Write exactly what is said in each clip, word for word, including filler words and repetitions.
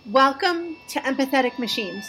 Welcome to Empathetic Machines.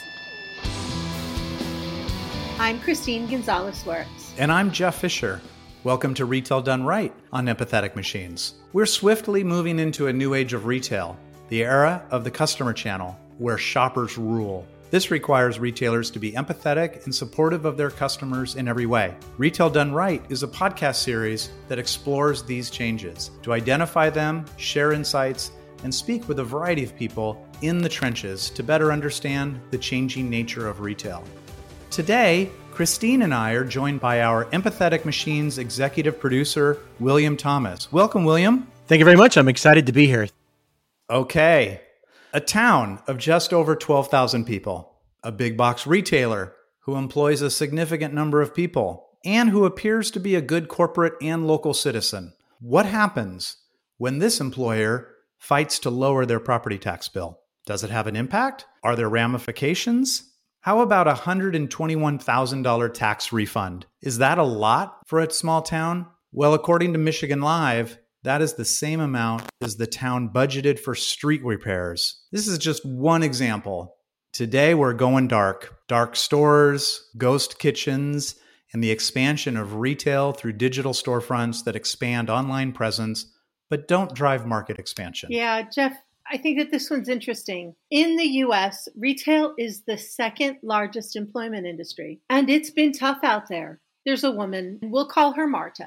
I'm Christine Gonzalez-Wertz. And I'm Jeff Fisher. Welcome to Retail Done Right on Empathetic Machines. We're swiftly moving into a new age of retail, the era of the customer channel, where shoppers rule. This requires retailers to be empathetic and supportive of their customers in every way. Retail Done Right is a podcast series that explores these changes to identify them, share insights, and speak with a variety of people in the trenches to better understand the changing nature of retail. Today, Christine and I are joined by our Empathetic Machines executive producer, William Thomas. Welcome, William. Thank you very much. I'm excited to be here. Okay. A town of just over twelve thousand people, a big box retailer who employs a significant number of people, and who appears to be a good corporate and local citizen. What happens when this employer fights to lower their property tax bill? Does it have an impact? Are there ramifications? How about a one hundred twenty-one thousand dollars tax refund? Is that a lot for a small town? Well, according to Michigan Live, that is the same amount as the town budgeted for street repairs. This is just one example. Today, we're going dark. Dark stores, ghost kitchens, and the expansion of retail through digital storefronts that expand online presence but don't drive market expansion. Yeah, Jeff, I think that this one's interesting. In the U S, retail is the second largest employment industry, and it's been tough out there. There's a woman, we'll call her Marta.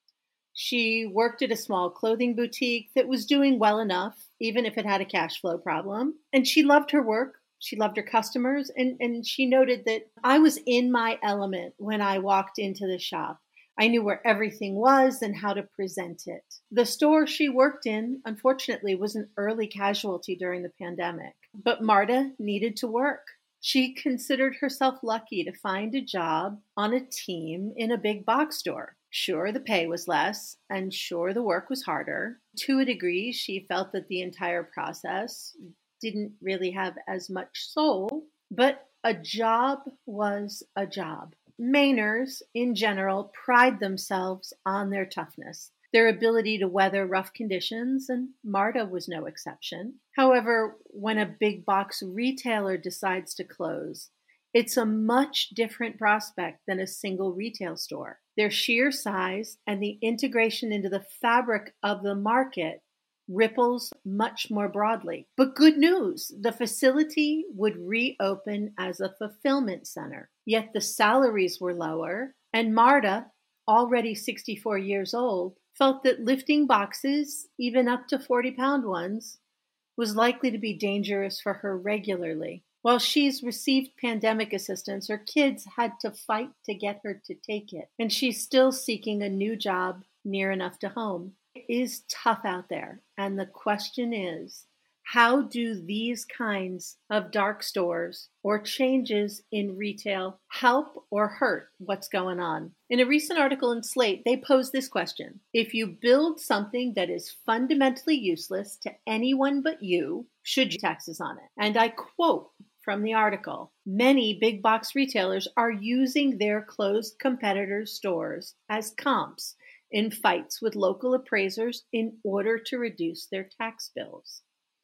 She worked at a small clothing boutique that was doing well enough, even if it had a cash flow problem. And she loved her work. She loved her customers. And, and she noted that I was in my element when I walked into the shop. I knew where everything was and how to present it. The store she worked in, unfortunately, was an early casualty during the pandemic. But Marta needed to work. She considered herself lucky to find a job on a team in a big box store. Sure, the pay was less, and sure, the work was harder. To a degree, she felt that the entire process didn't really have as much soul, but a job was a job. Mainers, in general, pride themselves on their toughness, their ability to weather rough conditions, and Marta was no exception. However, when a big box retailer decides to close, it's a much different prospect than a single retail store. Their sheer size and the integration into the fabric of the market ripples much more broadly. But good news, the facility would reopen as a fulfillment center. Yet the salaries were lower, and Marta, already sixty-four years old, felt that lifting boxes, even up to forty-pound ones, was likely to be dangerous for her regularly. While she's received pandemic assistance, her kids had to fight to get her to take it, and she's still seeking a new job near enough to home. It is tough out there, and the question is, how do these kinds of dark stores or changes in retail help or hurt what's going on? In a recent article in Slate, they posed this question. If you build something that is fundamentally useless to anyone but you, should you taxes on it? And I quote from the article, many big box retailers are using their closed competitors' stores as comps in fights with local appraisers in order to reduce their tax bills.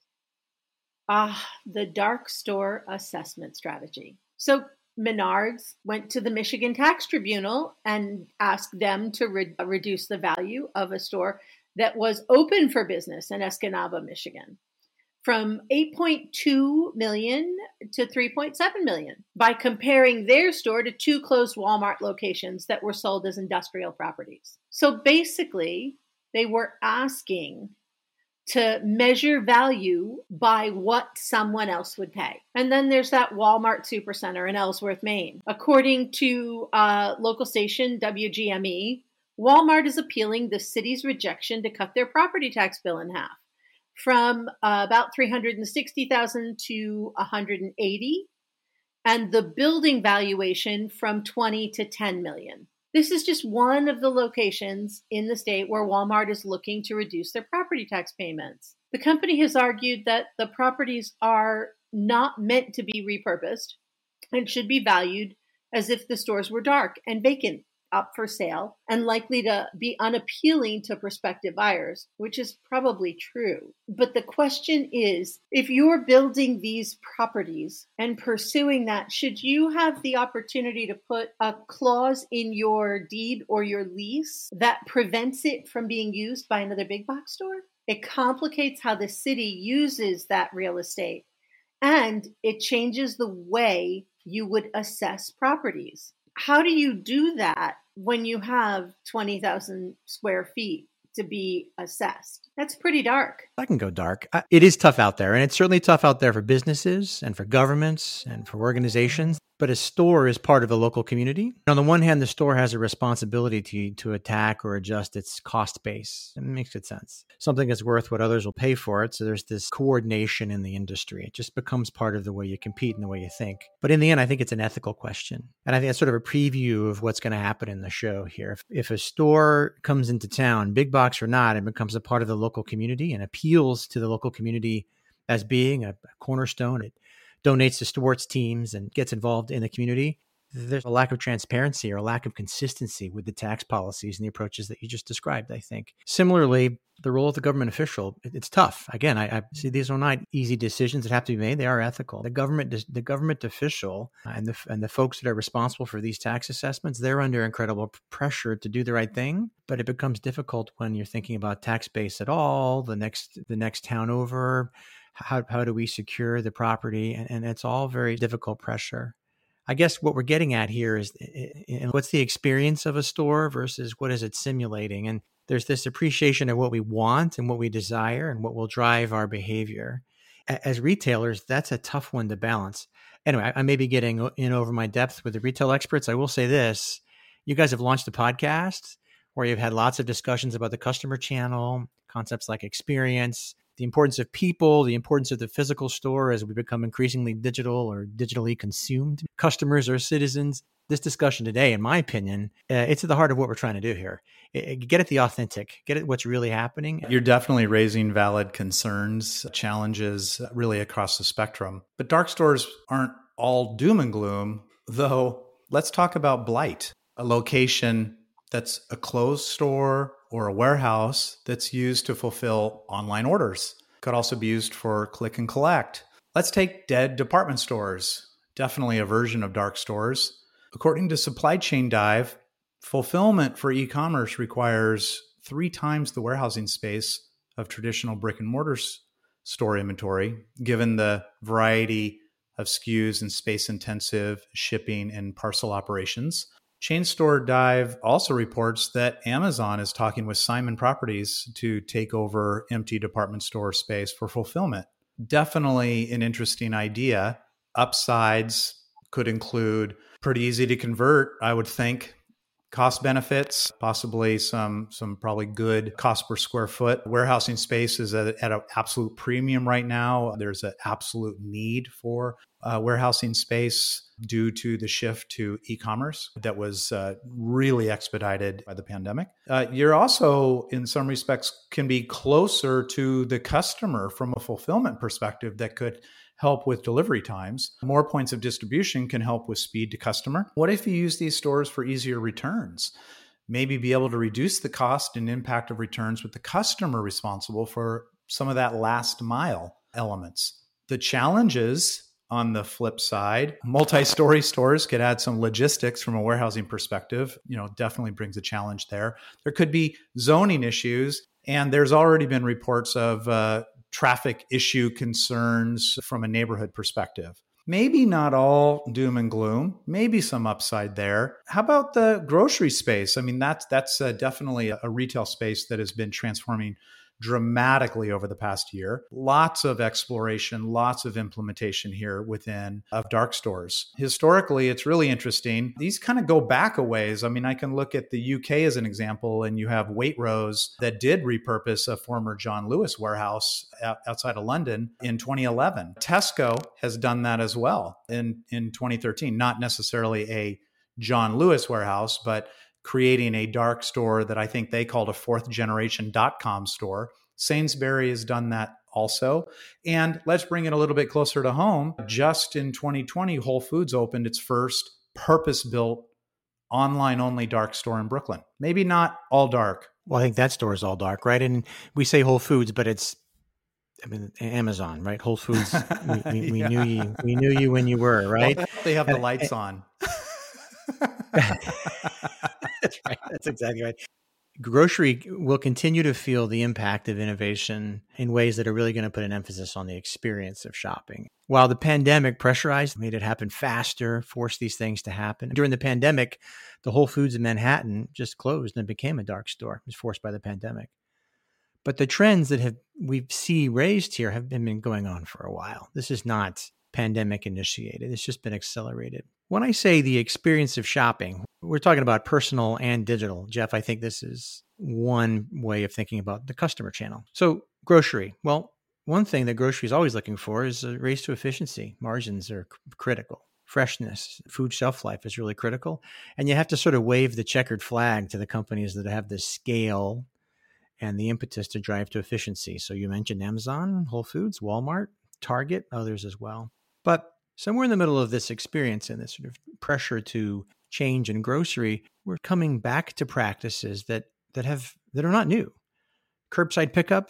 Ah, the dark store assessment strategy. So Menards went to the Michigan Tax Tribunal and asked them to re- reduce the value of a store that was open for business in Escanaba, Michigan, from eight point two million dollars to three point seven million dollars by comparing their store to two closed Walmart locations that were sold as industrial properties. So basically, they were asking to measure value by what someone else would pay. And then there's that Walmart Supercenter in Ellsworth, Maine. According to uh, local station W G M E, Walmart is appealing the city's rejection to cut their property tax bill in half, from uh, about three hundred sixty thousand dollars to one hundred eighty thousand dollars, and the building valuation from twenty to ten million dollars. This is just one of the locations in the state where Walmart is looking to reduce their property tax payments. The company has argued that the properties are not meant to be repurposed and should be valued as if the stores were dark and vacant up for sale and likely to be unappealing to prospective buyers, which is probably true. But the question is, if you're building these properties and pursuing that, should you have the opportunity to put a clause in your deed or your lease that prevents it from being used by another big box store? It complicates how the city uses that real estate, and it changes the way you would assess properties. How do you do that when you have twenty thousand square feet to be assessed? That's pretty dark. I can go dark. I, it is tough out there, and it's certainly tough out there for businesses and for governments and for organizations. But a store is part of the local community. On the one hand, the store has a responsibility to, to attack or adjust its cost base. It makes good sense. Something is worth what others will pay for it. So there's this coordination in the industry. It just becomes part of the way you compete and the way you think. But in the end, I think it's an ethical question. And I think it's sort of a preview of what's going to happen in the show here. If, if a store comes into town, big box or not, and becomes a part of the local community and appeals to the local community as being a, a cornerstone, it donates to sports teams and gets involved in the community, there's a lack of transparency or a lack of consistency with the tax policies and the approaches that you just described, I think. Similarly, the role of the government official, it's tough. Again, I, I see these are not easy decisions that have to be made. They are ethical. The government, the government official and the, and the folks that are responsible for these tax assessments, they're under incredible pressure to do the right thing. But it becomes difficult when you're thinking about tax base at all, the next, the next town over. How how do we secure the property? And, and it's all very difficult pressure. I guess what we're getting at here is uh, what's the experience of a store versus what is it simulating? And there's this appreciation of what we want and what we desire and what will drive our behavior. As retailers, that's a tough one to balance. Anyway, I, I may be getting in over my depth with the retail experts. I will say this. You guys have launched a podcast where you've had lots of discussions about the customer channel, concepts like experience, the importance of people, the importance of the physical store as we become increasingly digital or digitally consumed customers or citizens. This discussion today, in my opinion, uh, it's at the heart of what we're trying to do here. It, get at the authentic, get at what's really happening. You're definitely raising valid concerns, challenges really across the spectrum. But dark stores aren't all doom and gloom, though. Let's talk about blight, a location that's a closed store or a warehouse that's used to fulfill online orders. Could also be used for click and collect. Let's take dead department stores, definitely a version of dark stores. According to Supply Chain Dive, fulfillment for e-commerce requires three times the warehousing space of traditional brick and mortar store inventory, given the variety of S K Us and space-intensive shipping and parcel operations. Chain Store Dive also reports that Amazon is talking with Simon Properties to take over empty department store space for fulfillment. Definitely an interesting idea. Upsides could include pretty easy to convert, I would think. Cost benefits, possibly some some probably good cost per square foot. Warehousing space is at, at an absolute premium right now. There's an absolute need for uh, warehousing space due to the shift to e-commerce that was uh, really expedited by the pandemic. Uh, you're also, in some respects, can be closer to the customer from a fulfillment perspective that could help with delivery times. More points of distribution can help with speed to customer. What if you use these stores for easier returns? Maybe be able to reduce the cost and impact of returns with the customer responsible for some of that last mile elements. The challenges on the flip side, multi-story stores could add some logistics from a warehousing perspective, you know, definitely brings a challenge there. There could be zoning issues, and there's already been reports of uh, traffic issue concerns from a neighborhood perspective. Maybe not all doom and gloom, maybe some upside there. How about the grocery space? I mean, that's that's uh, definitely a, a retail space that has been transforming dramatically over the past year. Lots of exploration, lots of implementation here within of dark stores. Historically, it's really interesting. These kind of go back a ways. I mean, I can look at the U K as an example, and you have Waitrose that did repurpose a former John Lewis warehouse outside of London in twenty eleven. Tesco has done that as well in, in twenty thirteen, not necessarily a John Lewis warehouse, but creating a dark store that I think they called a fourth generation dot-com store. Sainsbury has done that also. And let's bring it a little bit closer to home. Just in twenty twenty, Whole Foods opened its first purpose-built online-only dark store in Brooklyn. Maybe not all dark. Well, I think that store is all dark, right? And we say Whole Foods, but it's, I mean, Amazon, right? Whole Foods. We, we, we yeah. knew you. We knew you when you were, right? Well, they have and, the lights and, on. That's right. That's exactly right. Grocery will continue to feel the impact of innovation in ways that are really going to put an emphasis on the experience of shopping. While the pandemic pressurized, made it happen faster, forced these things to happen. During the pandemic, the Whole Foods in Manhattan just closed and became a dark store. It was forced by the pandemic. But the trends that have we see raised here have been going on for a while. This is not pandemic initiated. It's just been accelerated. When I say the experience of shopping, we're talking about personal and digital. Jeff, I think this is one way of thinking about the customer channel. So grocery. Well, one thing that grocery is always looking for is a race to efficiency. Margins are c- critical. Freshness, food shelf life is really critical. And you have to sort of wave the checkered flag to the companies that have the scale and the impetus to drive to efficiency. So you mentioned Amazon, Whole Foods, Walmart, Target, others as well. But somewhere in the middle of this experience and this sort of pressure to change in grocery, we're coming back to practices that that have that are not new. Curbside pickup,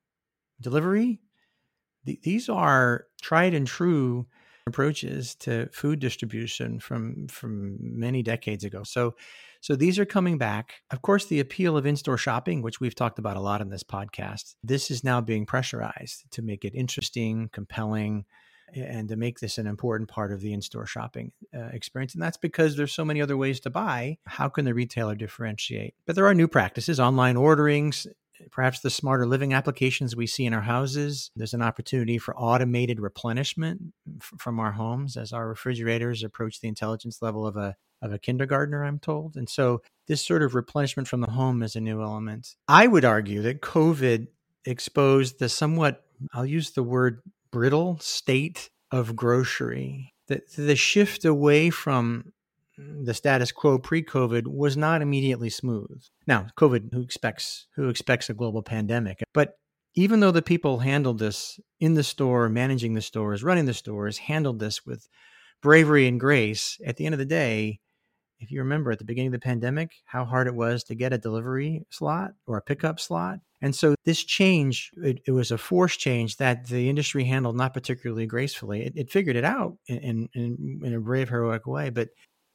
delivery, th- these are tried and true approaches to food distribution from from many decades ago. So so these are coming back. Of course, the appeal of in-store shopping, which we've talked about a lot in this podcast, this is now being pressurized to make it interesting, compelling, and to make this an important part of the in-store shopping uh, experience. And that's because there's so many other ways to buy. How can the retailer differentiate? But there are new practices, online orderings, perhaps the smarter living applications we see in our houses. There's an opportunity for automated replenishment f- from our homes as our refrigerators approach the intelligence level of a of a kindergartner, I'm told. And so this sort of replenishment from the home is a new element. I would argue that COVID exposed the somewhat, I'll use the word brittle state of grocery. The, the shift away from the status quo pre-COVID was not immediately smooth. Now, COVID, who expects who expects a global pandemic? But even though the people handled this in the store, managing the stores, running the stores, handled this with bravery and grace, at the end of the day, if you remember at the beginning of the pandemic, how hard it was to get a delivery slot or a pickup slot. And so this change, it, it was a forced change that the industry handled not particularly gracefully. It, it figured it out in, in, in a brave, heroic way. But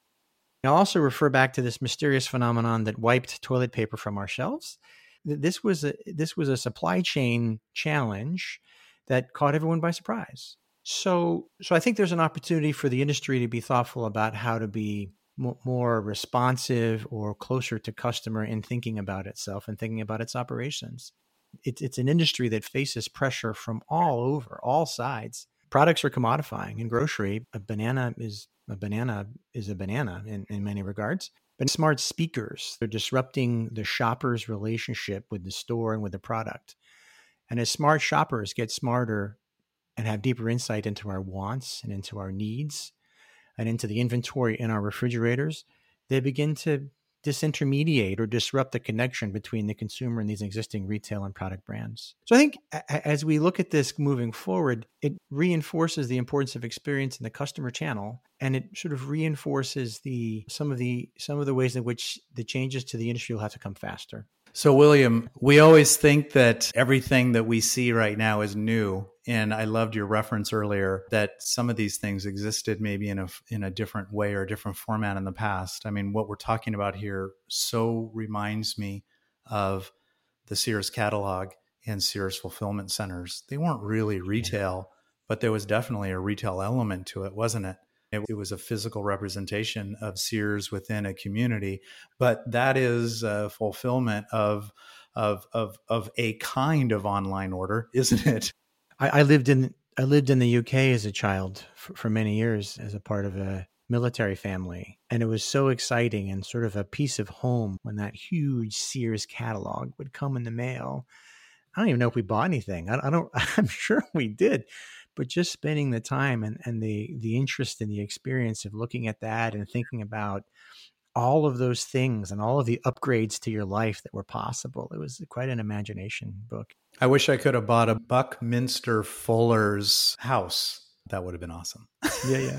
I'll also refer back to this mysterious phenomenon that wiped toilet paper from our shelves. This was a, this was a supply chain challenge that caught everyone by surprise. So, so I think there's an opportunity for the industry to be thoughtful about how to be more responsive or closer to customer in thinking about itself and thinking about its operations. It's, it's an industry that faces pressure from all over, all sides. Products are commodifying. In grocery, a banana is a banana is a banana in, in many regards. But smart speakers, they're disrupting the shopper's relationship with the store and with the product. And as smart shoppers get smarter and have deeper insight into our wants and into our needs, and into the inventory in our refrigerators, they begin to disintermediate or disrupt the connection between the consumer and these existing retail and product brands. So I think a- as we look at this moving forward, it reinforces the importance of experience in the customer channel, and it sort of reinforces the some of the some of the ways in which the changes to the industry will have to come faster. So, William, we always think that everything that we see right now is new. And I loved your reference earlier that some of these things existed maybe in a, in a different way or a different format in the past. I mean, what we're talking about here so reminds me of the Sears catalog and Sears fulfillment centers. They weren't really retail, but there was definitely a retail element to it, wasn't it? It, it was a physical representation of Sears within a community, but that is a fulfillment of of of of a kind of online order, isn't it? I, I lived in I lived in the U K as a child for, for many years as a part of a military family, and it was so exciting and sort of a piece of home when that huge Sears catalog would come in the mail. I don't even know if we bought anything. I, I don't. I'm sure we did. But just spending the time and, and the the interest and the experience of looking at that and thinking about all of those things and all of the upgrades to your life that were possible. It was quite an imagination book. I wish I could have bought a Buckminster Fuller's house. That would have been awesome. Yeah, yeah.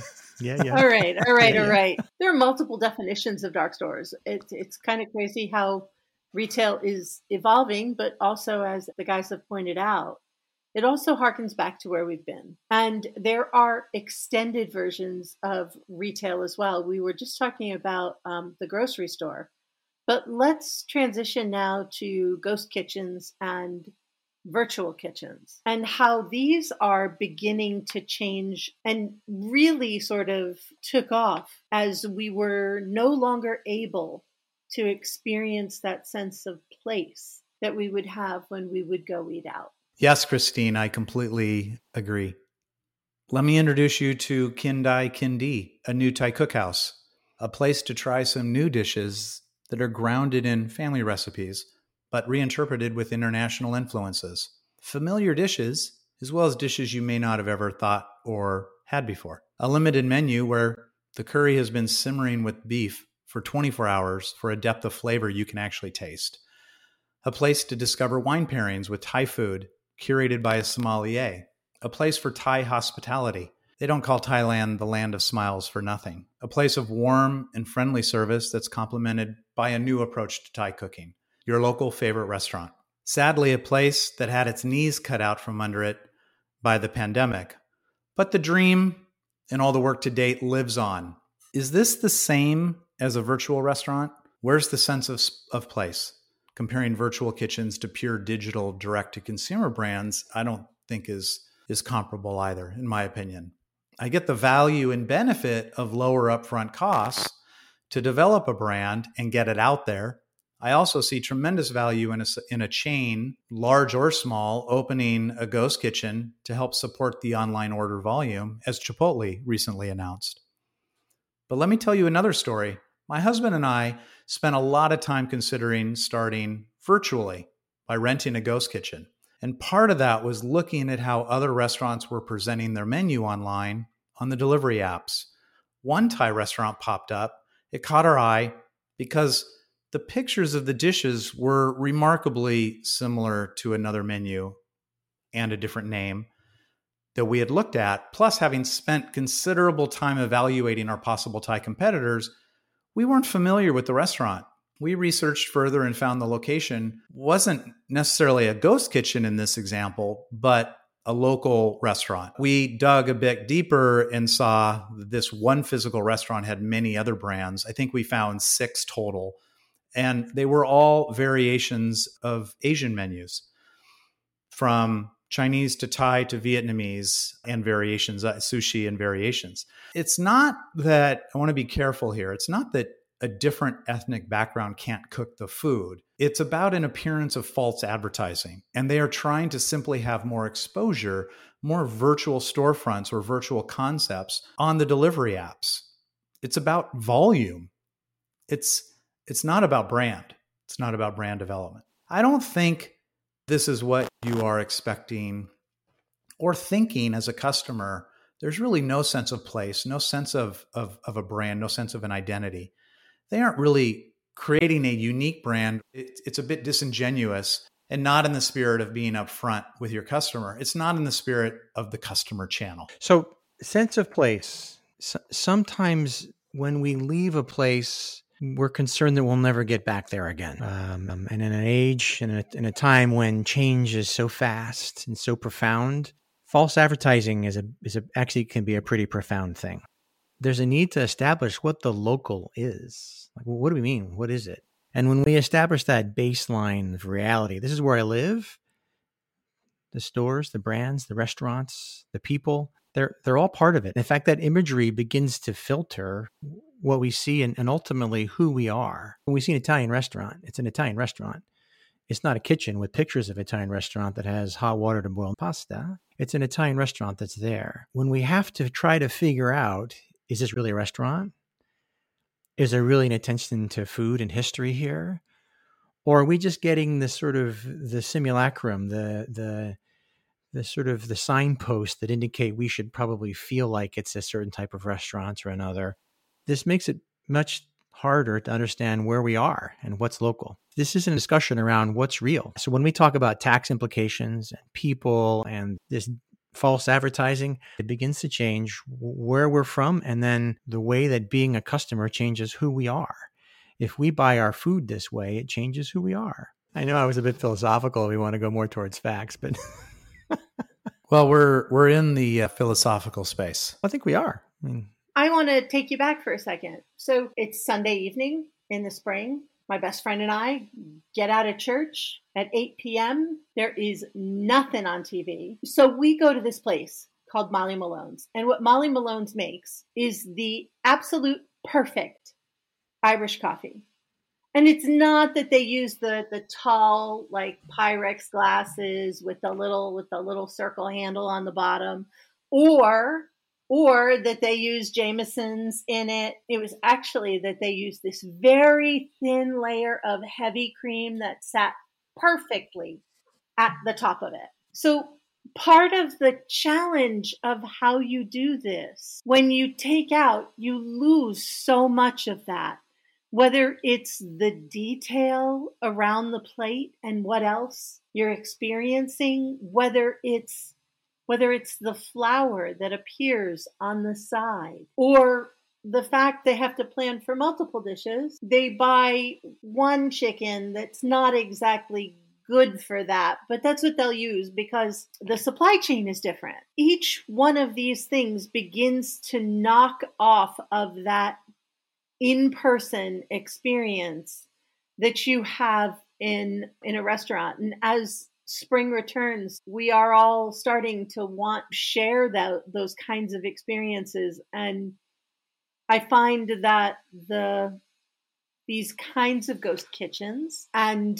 Yeah, yeah. All right, all right, Yeah, all yeah. right. There are multiple definitions of dark stores. It's it's kind of crazy how retail is evolving, but also, as the guys have pointed out, it also harkens back to where we've been. And there are extended versions of retail as well. We were just talking about um, the grocery store, but let's transition now to ghost kitchens and virtual kitchens and how these are beginning to change and really sort of took off as we were no longer able to experience that sense of place that we would have when we would go eat out. Yes, Christine, I completely agree. Let me introduce you to Kindai Kindi, a new Thai cookhouse, a place to try some new dishes that are grounded in family recipes, but reinterpreted with international influences. Familiar dishes, as well as dishes you may not have ever thought or had before. A limited menu where the curry has been simmering with beef for twenty-four hours for a depth of flavor you can actually taste. A place to discover wine pairings with Thai food, curated by a sommelier. A place for Thai hospitality. They don't call Thailand the land of smiles for nothing. A place of warm and friendly service that's complemented by a new approach to Thai cooking. Your local favorite restaurant. Sadly, a place that had its knees cut out from under it by the pandemic. But the dream and all the work to date lives on. Is this the same as a virtual restaurant? Where's the sense of, of place? Comparing virtual kitchens to pure digital direct-to-consumer brands, I don't think is, is comparable either, in my opinion. I get the value and benefit of lower upfront costs to develop a brand and get it out there. I also see tremendous value in a, in a chain, large or small, opening a ghost kitchen to help support the online order volume, as Chipotle recently announced. But let me tell you another story. My husband and I spent a lot of time considering starting virtually by renting a ghost kitchen. And part of that was looking at how other restaurants were presenting their menu online on the delivery apps. One Thai restaurant popped up. It caught our eye because the pictures of the dishes were remarkably similar to another menu and a different name that we had looked at. Plus, having spent considerable time evaluating our possible Thai competitors, we weren't familiar with the restaurant. We researched further and found the location wasn't necessarily a ghost kitchen in this example, but a local restaurant. We dug a bit deeper and saw this one physical restaurant had many other brands. I think we found six total. And they were all variations of Asian menus, from Chinese to Thai to Vietnamese and variations, uh, sushi and variations. It's not that, I want to be careful here, it's not that a different ethnic background can't cook the food. It's about an appearance of false advertising. And they are trying to simply have more exposure, more virtual storefronts or virtual concepts on the delivery apps. It's about volume. It's It's not about brand. It's not about brand development. I don't think this is what you are expecting or thinking as a customer. There's really no sense of place, no sense of, of, of a brand, no sense of an identity. They aren't really creating a unique brand. It, it's a bit disingenuous and not in the spirit of being upfront with your customer. It's not in the spirit of the customer channel. So, sense of place. S- sometimes when we leave a place, we're concerned that we'll never get back there again. Um, and in an age and in a, in a time when change is so fast and so profound, false advertising is a is a, actually can be a pretty profound thing. There's a need to establish what the local is. Like, well, what do we mean? What is it? And when we establish that baseline of reality, this is where I live. The stores, the brands, the restaurants, the people, they're they're all part of it. In fact, that imagery begins to filter what we see and, and ultimately who we are. When we see an Italian restaurant, it's an Italian restaurant. It's not a kitchen with pictures of an Italian restaurant that has hot water to boil pasta. It's an Italian restaurant that's there. When we have to try to figure out, is this really a restaurant? Is there really an attention to food and history here? Or are we just getting the sort of the simulacrum, the the the sort of the signposts that indicate we should probably feel like it's a certain type of restaurant or another? This makes it much harder to understand where we are and what's local. This is a discussion around what's real. So when we talk about tax implications and people and this false advertising, it begins to change where we're from and then the way that being a customer changes who we are. If we buy our food this way, it changes who we are. I know I was a bit philosophical. We want to go more towards facts, but well, we're we're in the uh, philosophical space. I think we are. I mean, I want to take you back for a second. So it's Sunday evening in the spring. My best friend and I get out of church at eight p.m. There is nothing on T V. So we go to this place called Molly Malone's. And what Molly Malone's makes is the absolute perfect Irish coffee. And it's not that they use the the tall, like Pyrex glasses with the little with the little circle handle on the bottom, or or that they use Jameson's in it. It was actually that they used this very thin layer of heavy cream that sat perfectly at the top of it. So part of the challenge of how you do this, when you take out, you lose so much of that. Whether it's the detail around the plate and what else you're experiencing, whether it's whether it's the flour that appears on the side, or the fact they have to plan for multiple dishes. They buy one chicken that's not exactly good for that, but that's what they'll use because the supply chain is different. Each one of these things begins to knock off of that in-person experience that you have in in a restaurant. And as spring returns, we are all starting to want to share that, those kinds of experiences. And I find that the these kinds of ghost kitchens and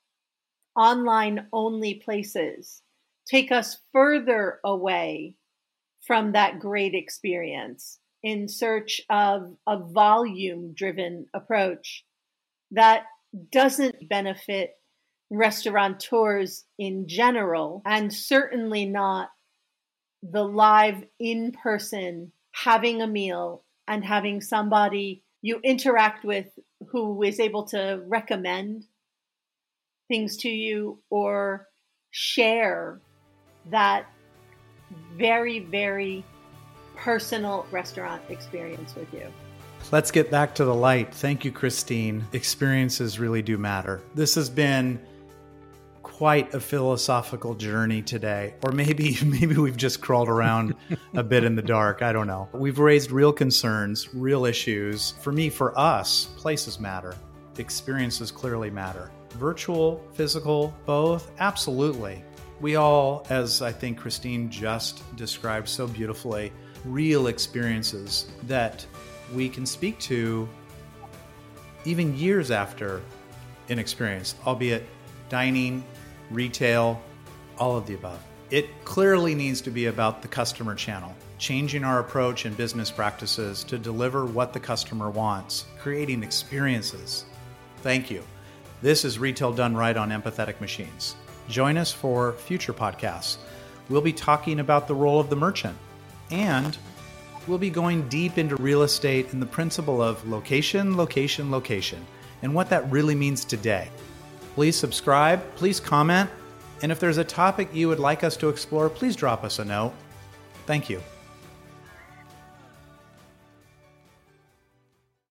online only places take us further away from that great experience in search of a volume-driven approach that doesn't benefit restaurateurs in general, and certainly not the live in-person having a meal and having somebody you interact with who is able to recommend things to you or share that very, very personal restaurant experience with you. Let's get back to the light. Thank you, Christine. Experiences really do matter. This has been quite a philosophical journey today, or maybe maybe we've just crawled around a bit in the dark. I don't know. We've raised real concerns, real issues. For me, for us, places matter. Experiences clearly matter. Virtual, physical, both, absolutely. We all, as I think Christine just described so beautifully, real experiences that we can speak to even years after an experience, albeit dining, retail, all of the above. It clearly needs to be about the customer channel, changing our approach and business practices to deliver what the customer wants, creating experiences. Thank you. This is Retail Done Right on Empathetic Machines. Join us for future podcasts. We'll be talking about the role of the merchant, and we'll be going deep into real estate and the principle of location, location, location, and what that really means today. Please subscribe, please comment, and if there's a topic you would like us to explore, please drop us a note. Thank you.